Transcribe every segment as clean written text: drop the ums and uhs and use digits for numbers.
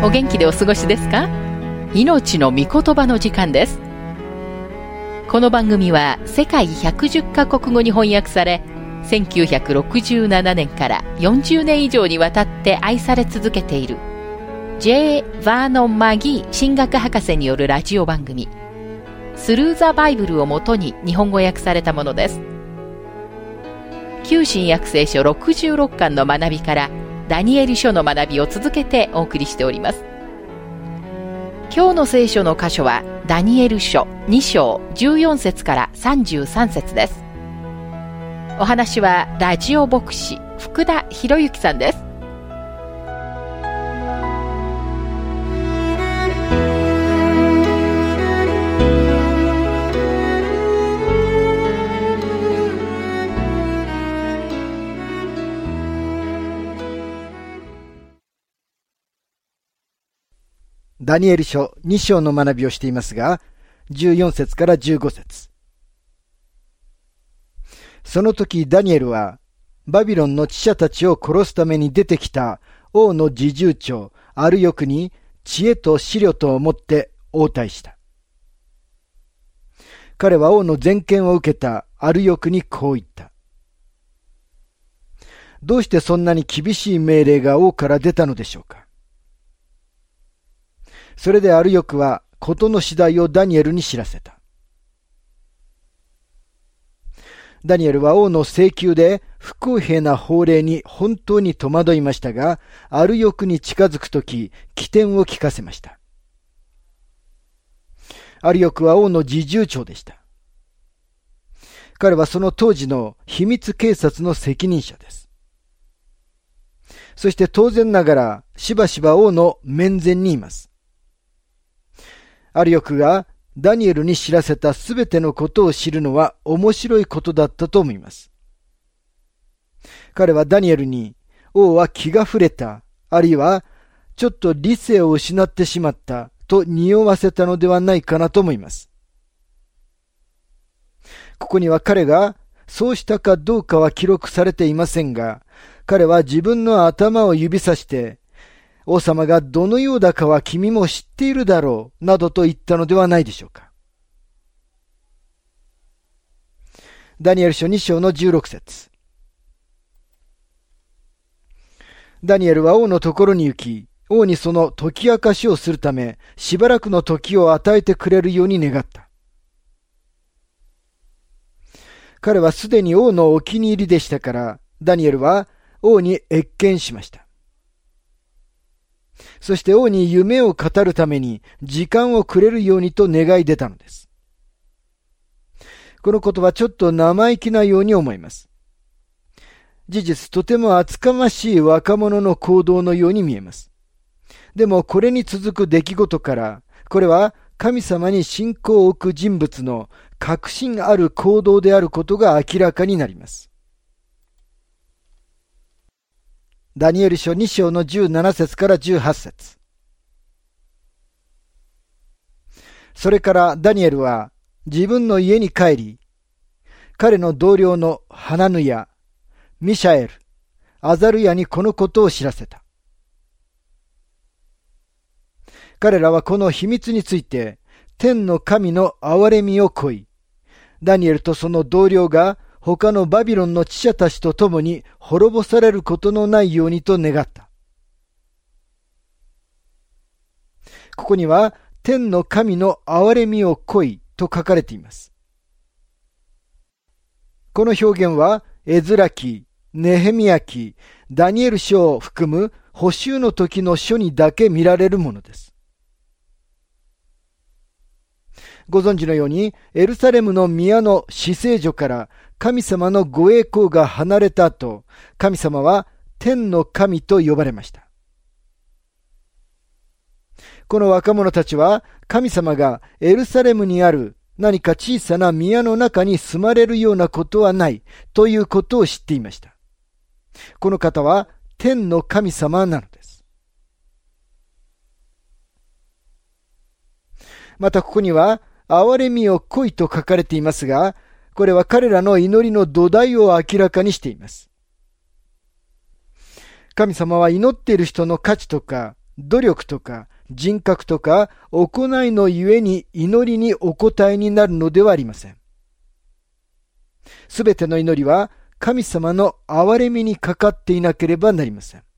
お元気でお過ごしですか？命の御言葉の時間です。この番組は世界110カ国語に翻訳され、1967年から40年以上にわたって愛され続けている J. バーノン・マギー神学博士によるラジオ番組スルー・ザ・バイブルをもとに日本語訳されたものです。旧新約聖書66巻の学びからダニエル書の学びを続けてお送りしております。今日の聖書の箇所はダニエル書2章14節から33節です。お話はラジオ牧師福田博之さんです。 ダニエル書2章の学びをしていますが、14節から15節。その時ダニエルは、バビロンの知者たちを殺すために出てきた王の侍従長アルヨクに知恵と思慮とをもって応対した。彼は王の全権を受けたアルヨクにこう言った。どうしてそんなに厳しい命令が王から出たのでしょうか。それでアルヨクは事の次第をダニエルに知らせた。ダニエルは王の請求で不公平な法令に本当に戸惑いましたが、アルヨクに近づくとき、機転を利かせました。アルヨクは王の侍従長でした。彼はその当時の秘密警察の責任者です。そして当然ながらしばしば王の面前にいます。アルヨクがダニエルに知らせたすべてのことを知るのは面白いことだったと思います。彼はダニエルに、王は気が触れた、あるいはちょっと理性を失ってしまったと匂わせたのではないかなと思います。ここには彼がそうしたかどうかは記録されていませんが、彼は自分の頭を指さして、王様がどのようだかは君も知っているだろう、などと言ったのではないでしょうか。ダニエル書2章の16節。ダニエルは王のところに行き、王にその解き明かしをするため、しばらくの時を与えてくれるように願った。彼はすでに王のお気に入りでしたから、ダニエルは王に謁見しました。そして王に夢を語るために時間をくれるようにと願い出たのです。このことはちょっと生意気なように思います。事実とても厚かましい若者の行動のように見えます。でもこれに続く出来事から、これは神様に信仰を置く人物の確信ある行動であることが明らかになります。ダニエル書2章の17節から18節。それからダニエルは自分の家に帰り、彼の同僚のハナヌヤ、ミシャエル、アザルヤにこのことを知らせた。彼らはこの秘密について天の神の憐れみを乞い、ダニエルとその同僚が他のバビロンの知者たちと共に滅ぼされることのないようにと願った。ここには天の神の憐れみを乞いと書かれています。この表現はエズラ記、ネヘミヤ記、ダニエル書を含む補修の時の書にだけ見られるものです。ご存知のようにエルサレムの宮の至聖所から神様のご栄光が離れた後、神様は天の神と呼ばれました。この若者たちは神様がエルサレムにある何か小さな宮の中に住まれるようなことはないということを知っていました。この方は天の神様なのです。またここには憐れみを乞いと書かれていますが、これは彼らの祈りの土台を明らかにしています。神様は祈っている人の価値とか努力とか人格とか行いのゆえに祈りにお答えになるのではありません。すべての祈りは神様の憐れみにかかっていなければなりません。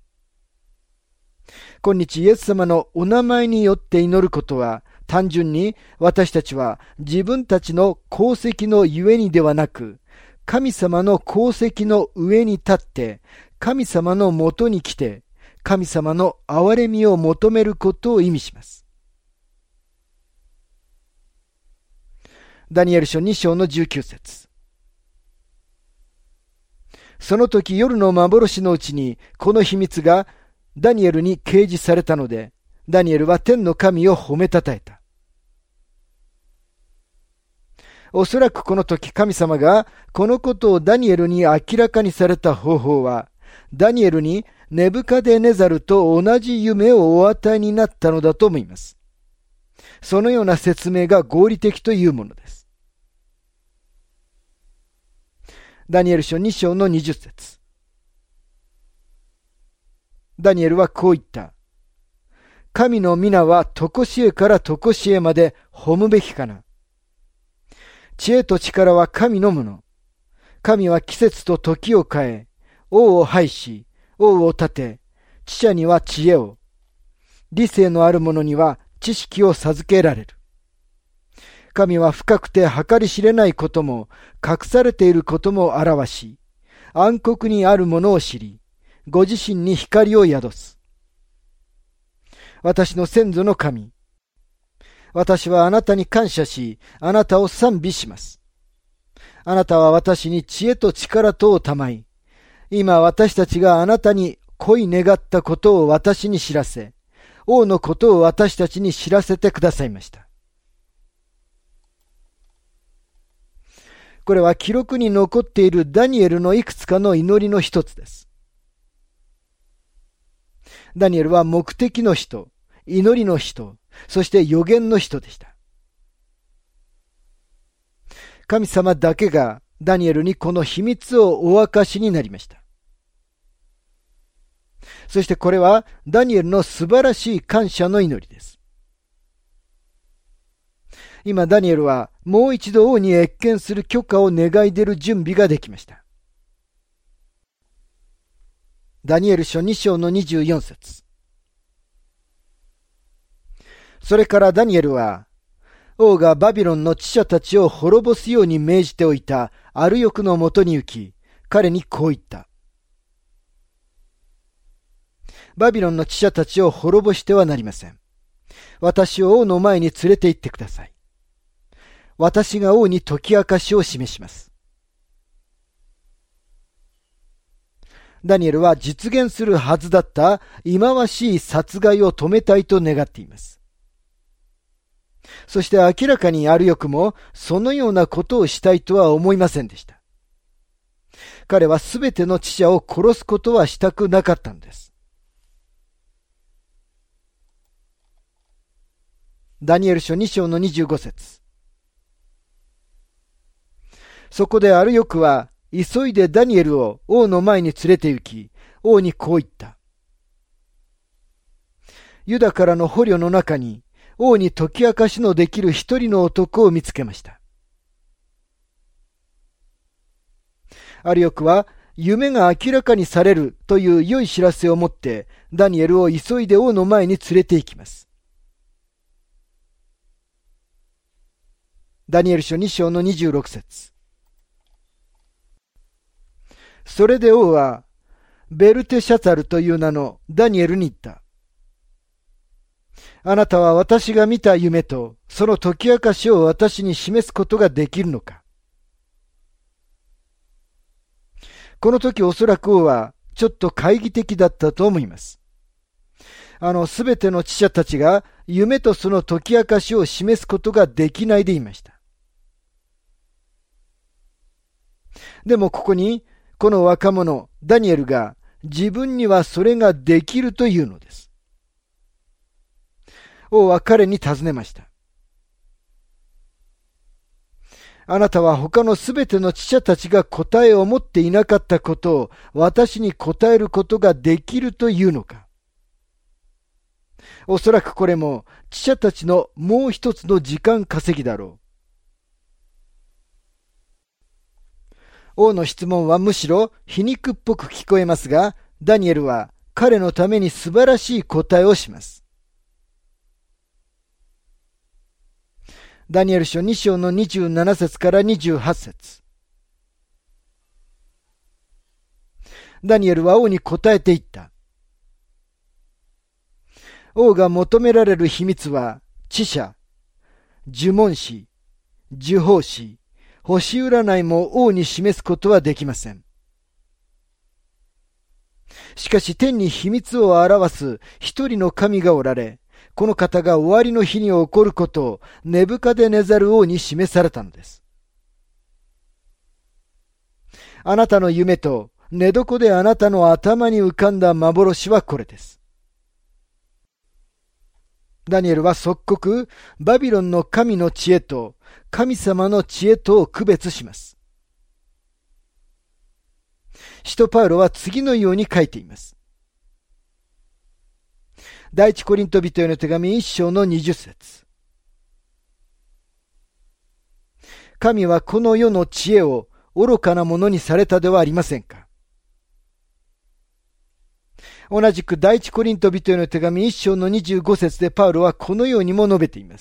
今日イエス様のお名前によって祈ることは、単純に私たちは自分たちの功績のゆえにではなく、神様の功績の上に立って、神様のもとに来て、神様の憐れみを求めることを意味します。ダニエル書2章の19節。その時夜の幻のうちにこの秘密がダニエルに掲示されたので、ダニエルは天の神を褒めたたえた。おそらくこの時神様がこのことをダニエルに明らかにされた方法は、ダニエルにネブカデネザルと同じ夢をお与えになったのだと思います。そのような説明が合理的というものです。ダニエル書2章の20節。ダニエルはこう言った。神の皆は常しえから常しえまで褒むべきかな。知恵と力は神のもの。神は季節と時を変え、王を拝し、王を立て、知者には知恵を、理性のある者には知識を授けられる。神は深くて計り知れないことも、隠されていることも表し、暗黒にあるものを知り、ご自身に光を宿す。私の先祖の神。私はあなたに感謝し、あなたを賛美します。あなたは私に知恵と力とをたまい、今私たちがあなたに恋願ったことを私に知らせ、王のことを私たちに知らせてくださいました。これは記録に残っているダニエルのいくつかの祈りの一つです。ダニエルは目的の人、祈りの人、そして預言の人でした。神様だけがダニエルにこの秘密をお明かしになりました。そしてこれはダニエルの素晴らしい感謝の祈りです。今ダニエルはもう一度王に謁見する許可を願い出る準備ができました。ダニエル書2章の24節。それからダニエルは、王がバビロンの知者たちを滅ぼすように命じておいたアルヨクのもとに行き、彼にこう言った。バビロンの知者たちを滅ぼしてはなりません。私を王の前に連れて行ってください。私が王に解き明かしを示します。ダニエルは実現するはずだった忌まわしい殺害を止めたいと願っています。そして明らかにアルヨクもそのようなことをしたいとは思いませんでした。彼はすべての知者を殺すことはしたくなかったのです。ダニエル書2章の25節。そこでアルヨクは急いでダニエルを王の前に連れて行き、王にこう言った。ユダからの捕虜の中に王に解き明かしのできる一人の男を見つけました。アルヨクは夢が明らかにされるという良い知らせを持ってダニエルを急いで王の前に連れて行きます。ダニエル書2章の26節。それで王はベルテシャツァルという名のダニエルに言った。あなたは私が見た夢とその解き明かしを私に示すことができるのか。この時おそらく王はちょっと懐疑的だったと思います。すべての知者たちが夢とその解き明かしを示すことができないでいました。でもここにこの若者ダニエルが自分にはそれができるというのです。王は彼に尋ねました。あなたは他のすべての知者たちが答えを持っていなかったことを私に答えることができるというのか。 おそらくこれも知者たちのもう一つの時間稼ぎだろう。王の質問はむしろ皮肉っぽく聞こえますが、ダニエルは彼のために素晴らしい答えをします。ダニエル書2章の27節から28節。ダニエルは王に答えていった。王が求められる秘密は、知者、呪文師、呪法師、星占いも王に示すことはできません。しかし天に秘密を表す一人の神がおられ、この方が終わりの日に起こることをネブカデネザル王に示されたのです。あなたの夢と寝床であなたの頭に浮かんだ幻はこれです。ダニエルは即刻バビロンの神の知恵と神様の知恵とを区別します。使徒パウロは次のように書いています。第一コリント人への手紙1章の20節。神はこの世の知恵を愚かなものにされたではありませんか。同じく第一コリント人への手紙1章の25節でパウロはこのようにも述べています。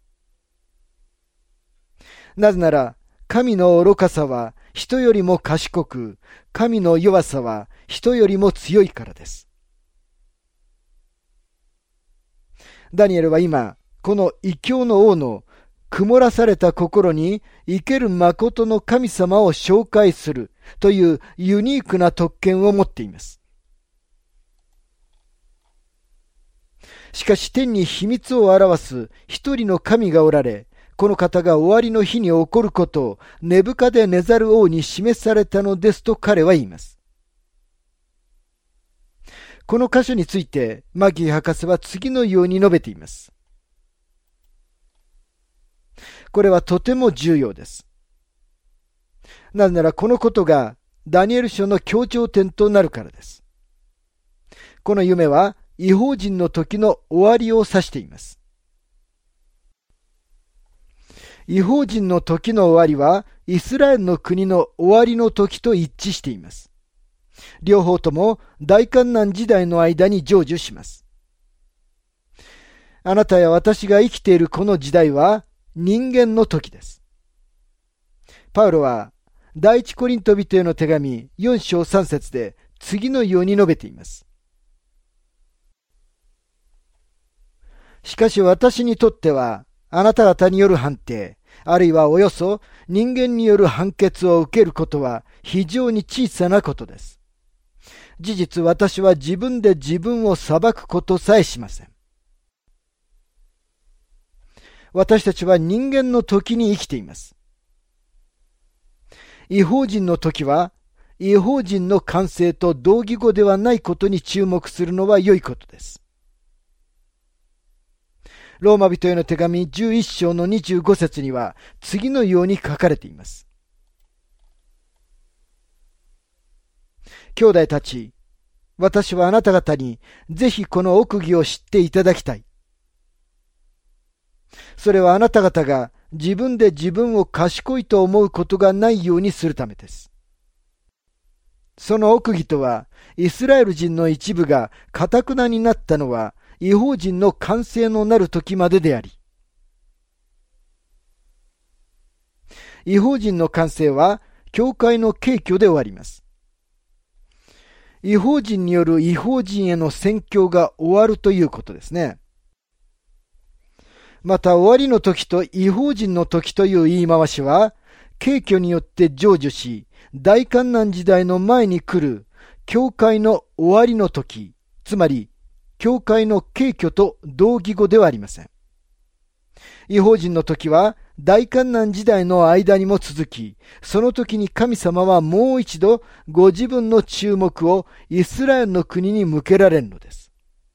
なぜなら、神の愚かさは人よりも賢く、神の弱さは人よりも強いからです。ダニエルは今、この異教の王の曇らされた心に生ける誠の神様を紹介するというユニークな特権を持っています。しかし天に秘密を表す一人の神がおられ、この方が終わりの日に起こることをネブカデネザル王に示されたのですと彼は言います。この箇所についてマギー博士は次のように述べています。これはとても重要です。なぜならこのことがダニエル書の強調点となるからです。この夢は異邦人の時の終わりを指しています。異邦人の時の終わりはイスラエルの国の終わりの時と一致しています。両方とも大患難時代の間に成就します。あなたや私が生きているこの時代は人間の時です。パウロは第一コリント人への手紙4章3節で次のように述べています。しかし私にとってはあなた方による判定、あるいはおよそ人間による判決を受けることは非常に小さなことです。事実私は自分で自分を裁くことさえしません。私たちは人間の時に生きています。異邦人の時は異邦人の感性と同義語ではないことに注目するのは良いことです。ローマ人への手紙11章の25節には次のように書かれています。兄弟たち、私はあなた方にぜひこの奥義を知っていただきたい。それはあなた方が自分で自分を賢いと思うことがないようにするためです。その奥義とは、イスラエル人の一部が堅なになったのは異邦人の完成のなる時までであり、異邦人の完成は教会の敬虚で終わります。異邦人による異邦人への宣教が終わるということですね。また終わりの時と異邦人の時という言い回しは、敬虚によって成就し、大患難時代の前に来る教会の終わりの時、つまり教会の敬虚と同義語ではありません。異邦人の時は大患難時代の間にも続き、その時に神様はもう一度ご自分の注目をイスラエルの国に向けられるのです。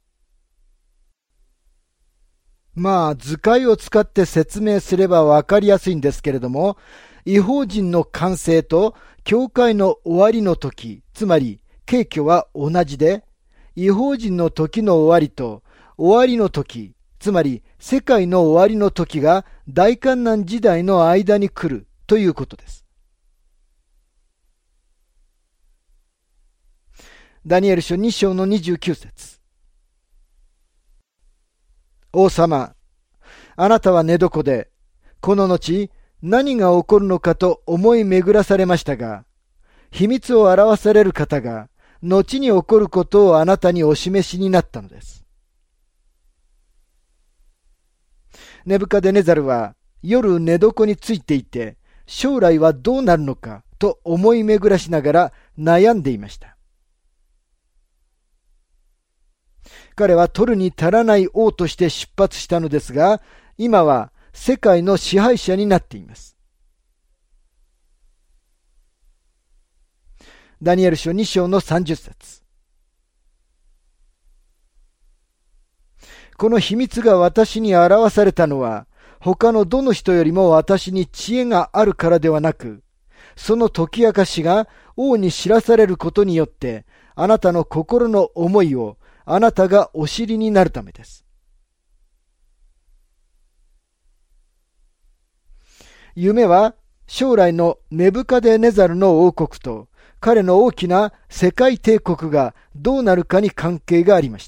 図解を使って説明すればわかりやすいんですけれども、異邦人の完成と教会の終わりの時、つまり敬虚は同じで、異邦人の時の終わりと終わりの時、つまり世界の終わりの時が大観難時代の間に来るということです。ダニエル書2章の29節。王様、あなたは寝床で、この後何が起こるのかと思い巡らされましたが、秘密を表される方が、後に起こることをあなたにお示しになったのです。ネブカデネザルは夜寝床についていて、将来はどうなるのかと思い巡らしながら悩んでいました。彼は取るに足らない王として出発したのですが、今は世界の支配者になっています。ダニエル書2章の30節。この秘密が私に表されたのは、他のどの人よりも私に知恵があるからではなく、その解き明かしが王に知らされることによって、あなたの心の思いをあなたがお知りになるためです。夢は将来のネブカデネザルの王国と彼の大きな世界帝国がどうなるかに関係がありました。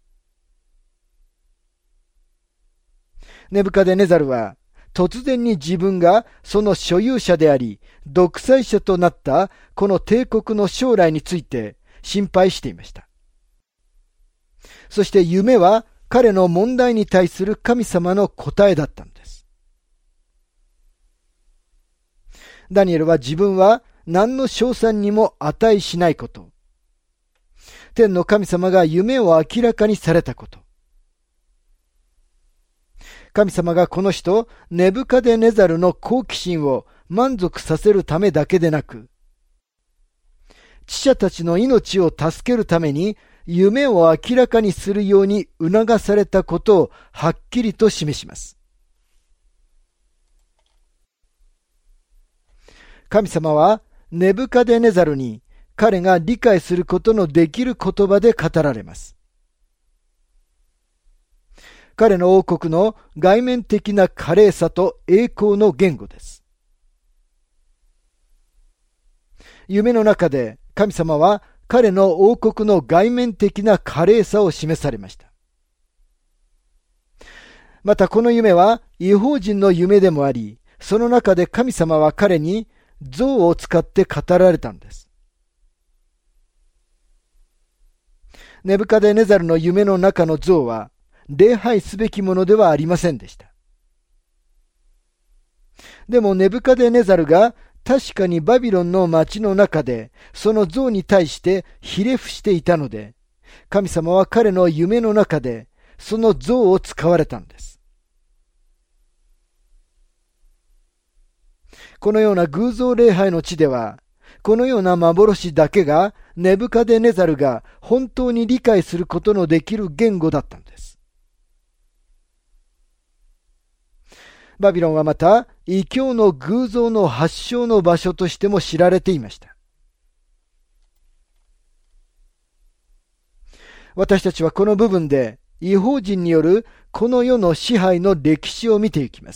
ネブカデネザルは突然に自分がその所有者であり独裁者となったこの帝国の将来について心配していました。そして夢は彼の問題に対する神様の答えだったのです。ダニエルは自分は何の称賛にも値しないこと、天の神様が夢を明らかにされたこと、神様がこの人ネブカデネザルの好奇心を満足させるためだけでなく、知者たちの命を助けるために夢を明らかにするように促されたことをはっきりと示します。神様はネブカデネザルに彼が理解することのできる言葉で語られます。彼の王国の外面的な華麗さと栄光の言語です。夢の中で神様は彼の王国の外面的な華麗さを示されました。またこの夢は異邦人の夢でもあり、その中で神様は彼に像を使って語られたのです。ネブカデネザルの夢の中の像は礼拝すべきものではありませんでした。でもネブカデネザルが確かにバビロンの町の中でその像に対してひれ伏していたので、神様は彼の夢の中でその像を使われたのです。このような偶像礼拝の地では、このような幻だけがネブカデネザルが本当に理解することのできる言語だったのです。バビロンはまた異教の偶像の発祥の場所としても知られていました。私たちはこの部分で異邦人によるこの世の支配の歴史を見ていきます。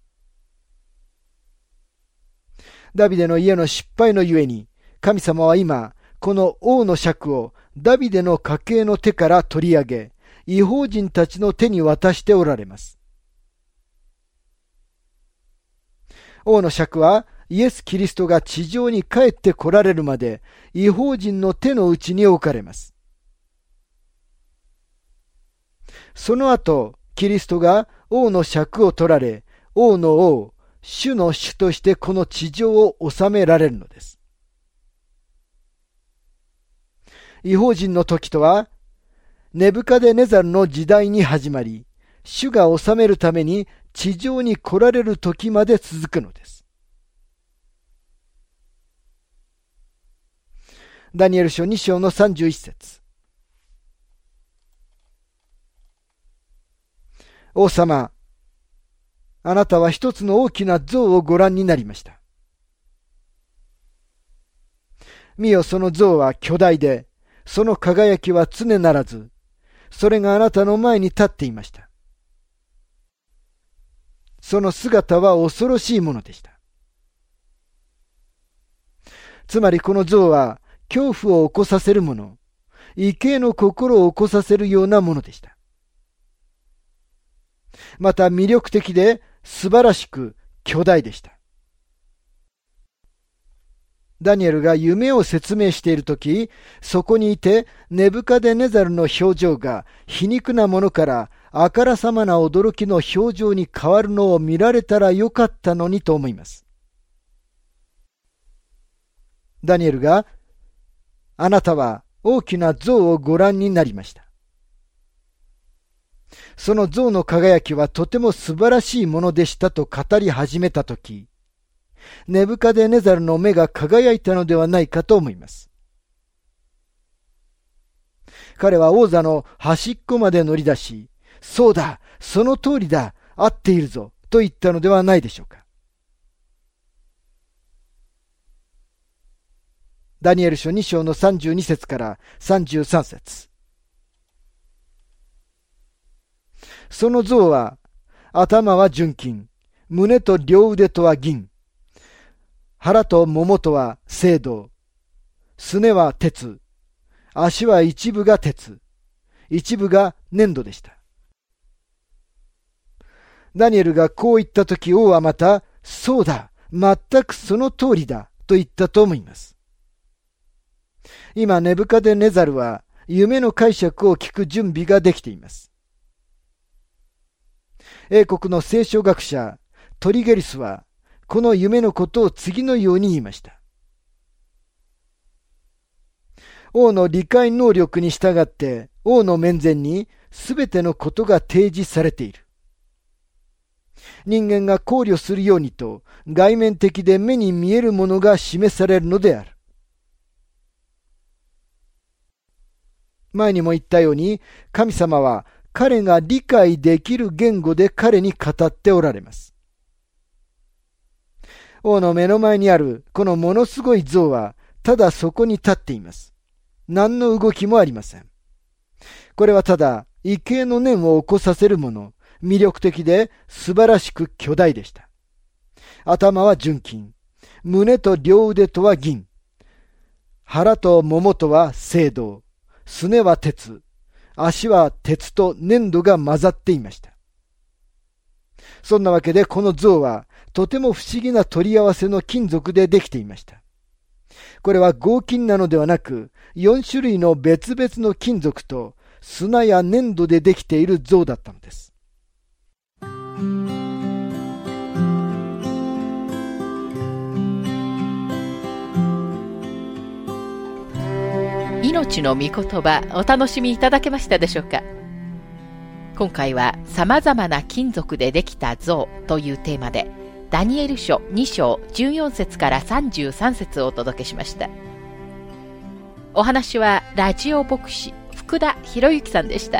ダビデの家の失敗のゆえに、神様は今、この王の爵をダビデの家系の手から取り上げ、異邦人たちの手に渡しておられます。王の爵はイエス・キリストが地上に帰って来られるまで、異邦人の手の内に置かれます。その後、キリストが王の爵を取られ、王の王、主の主としてこの地上を治められるのです。異邦人の時とは、ネブカデネザルの時代に始まり、主が治めるために地上に来られる時まで続くのです。ダニエル書2章の31節。王様、あなたは一つの大きな像をご覧になりました。見よ、その像は巨大で、その輝きは常ならず、 それがあなたの前に立っていました。その姿は恐ろしいものでした。つまりこの像は恐怖を起こさせるもの、畏敬の心を起こさせるようなものでした。また魅力的で素晴らしく巨大でした。ダニエルが夢を説明しているとき、そこにいてネブカデネザルの表情が皮肉なものからあからさまな驚きの表情に変わるのを見られたらよかったのにと思います。ダニエルが、あなたは大きな像をご覧になりました。その像の輝きはとても素晴らしいものでしたと語り始めたとき、ネブカデネザルの目が輝いたのではないかと思います。彼は王座の端っこまで乗り出し、そうだ、その通りだ、合っているぞ、と言ったのではないでしょうか。ダニエル書2章の32節から33節。その像は、頭は純金、胸と両腕とは銀、腹と桃とは青銅、すねは鉄、足は一部が鉄、一部が粘土でした。ダニエルがこう言ったとき、王はまた、そうだ、全くその通りだ、と言ったと思います。今、ネブカデネザルは、夢の解釈を聞く準備ができています。英国の聖書学者、トリゲリスは、この夢のことを次のように言いました。王の理解能力に従って、王の面前にすべてのことが提示されている。人間が考慮するようにと、外面的で目に見えるものが示されるのである。前にも言ったように、神様は彼が理解できる言語で彼に語っておられます。王の目の前にあるこのものすごい像は、ただそこに立っています。何の動きもありません。これはただ、畏敬の念を起こさせるもの、魅力的で素晴らしく巨大でした。頭は純金、胸と両腕とは銀、腹と桃とは青銅、すねは鉄、足は鉄と粘土が混ざっていました。そんなわけでこの像はとても不思議な取り合わせの金属でできていました。これは合金なのではなく、4種類の別々の金属と砂や粘土でできている像だったのです。 命の御言葉、お楽しみいただけましたでしょうか。今回は様々な金属でできた像というテーマで、ダニエル書2章14節から33節をお届けしました。お話はラジオ牧師福田博之さんでした。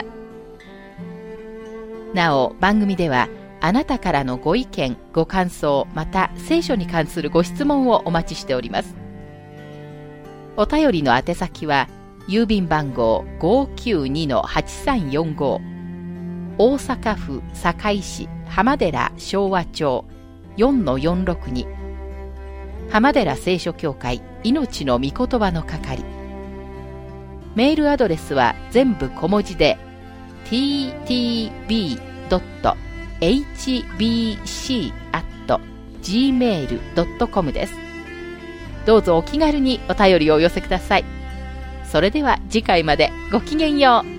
なお番組ではあなたからのご意見ご感想、また聖書に関するご質問をお待ちしております。お便りの宛先は郵便番号 592-8345 大阪府堺市浜寺昭和町 4-462 浜寺聖書協会命の御言葉の係。メールアドレスは全部小文字で ttb.hbc@gmail.com です。どうぞお気軽にお便りをお寄せください。それでは次回までごきげんよう。